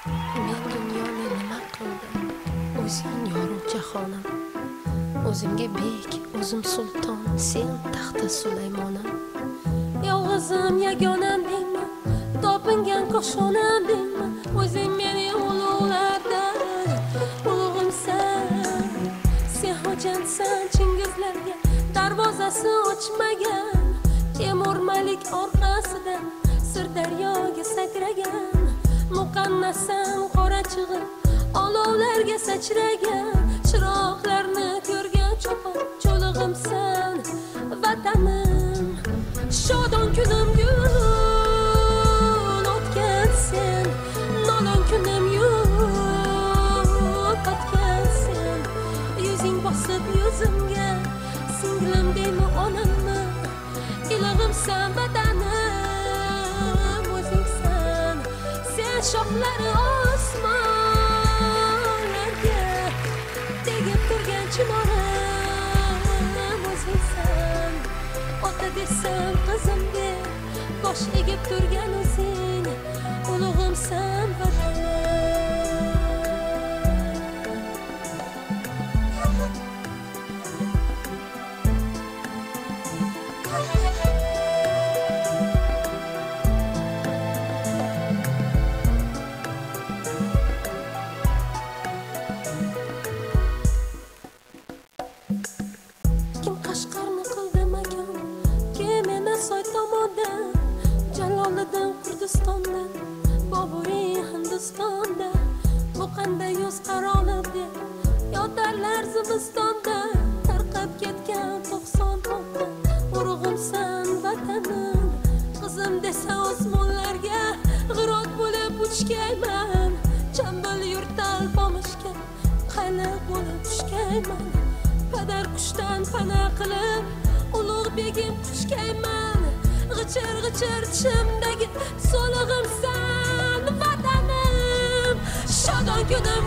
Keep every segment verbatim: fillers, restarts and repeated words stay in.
Men dunyoni nima qildim? O'zing yorug' jahonim. O'zimga bek, o'zim sulton, sen taxta Sulaymonim. Yolg'izim yagonam deyman, topingan qo'shonam deyman. O'zing meni ulug'lardan ulug'imsan. Sen xo'jansan Chingizlarga darvozasi ochmagan. Temur Malik orqasidan Sirdaryoga sakragan. Muqannasam qora chig'ib olovlarga sachragan. Chiroqlarni ko'rgan cho'pon cho'lig'imsan vatanim. Shodon kunim gul o'tgan sen, nolon kunim yo'q o'tgan sen. Yuzing bosib yuzimga singlim deymi onammi? Ilig'imsan vatanim o'zingsan. Sen shoxlari osmonlarga tegib turgan chinorim o'zingsan. Ota desam qizim deb bosh egib turgan o'zing, ulug'imsan vatanim. Jaloliddin Kurdistonda, Boburiy Hindistonda, bu qanday yuz qarolida yotarlar zimistonda. Tarqab ketgan to'qson to'qqa urug'imsan vatanim. Qizim desa osmonlarga g'irot bo'lib uchgayman. Chambil yurtal pomishga qayliq bo'lib tushgayman. Padar qushdan pana qilib ulug' begim quchgayman. G'ichir g'ichir tishimdagi so'lig'imsan vatanim. Shodon kunim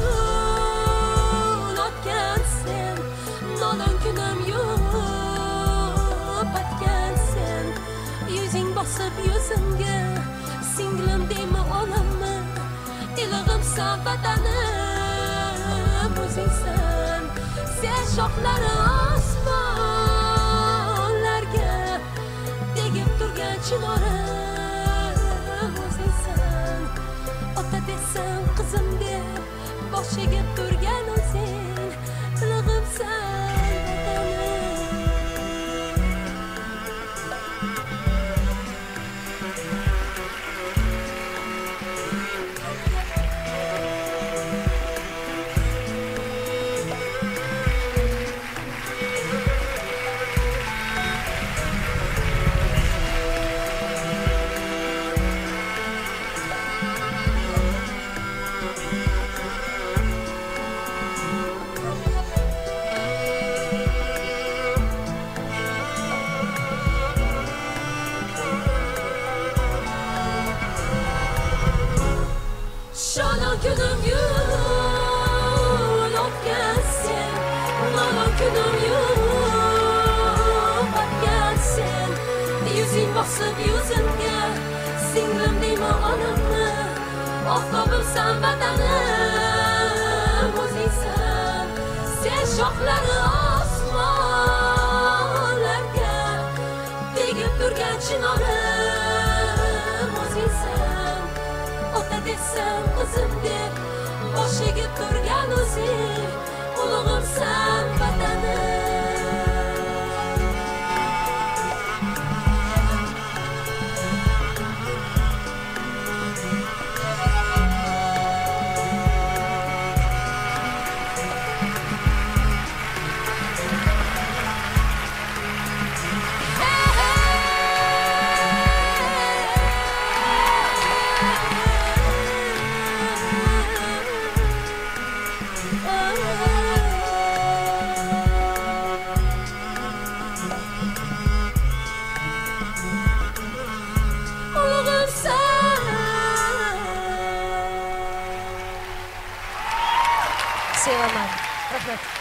gul o'tgan sen, nolon kunim yo'q o'tgan sen. Yuzing bosib yuzimga singlim deymi onammi? Ilig'imsan vatanim o'zingsan. Sen shoxlari osmonlarga tegib turgan chinorim o'zingsan. Ota desam qizim deb bosh egib turgan o'zing, ilig'imsan vatanim. Shodon kunim yo'q o'tgan sen, nolon kunim yo'q o'tgan sen. Yuzing bosib yuzimga singlim deymi onammi? Oftobimsan vatanim o'zingsan. Sen shoxlari osmonlarga tegib turgan chinorim o'zingsan. Ota desam qizim deb bosh egib turgan o'zing, ulug'imsan vatanim. Sevaman. Rahmat.